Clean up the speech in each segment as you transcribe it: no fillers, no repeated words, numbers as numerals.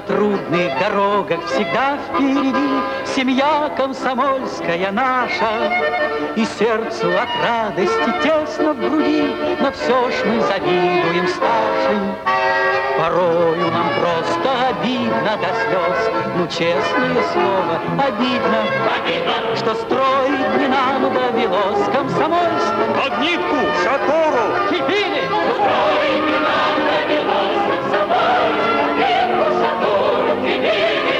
трудных дорогах всегда впереди семья комсомольская наша. И сердцу от радости тесно в груди, но все ж мы завидуем старшим. Порою нам просто обидно до слез, ну, честное слово, обидно, что строить не нам довелось Комсомольск. Под нитку, шатору, Кипели! Строить не нам довелось Комсомольск, под нитку, шатору, Кипели.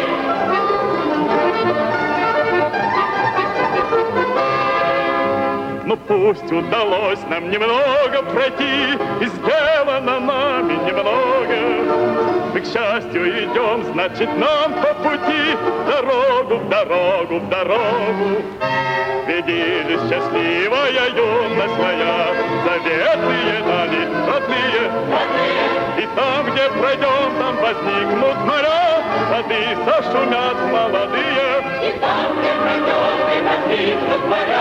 Ну пусть удалось нам немного пройти, и сделано нами немного. Мы, к счастью, идем, значит, нам по пути дорогу, в дорогу, в дорогу. Видели счастливая юность моя, заветные дали родные. И там, где пройдем, там возникнут моря, воды сошумят молодые. И там, где пройдем, и возникнут моря.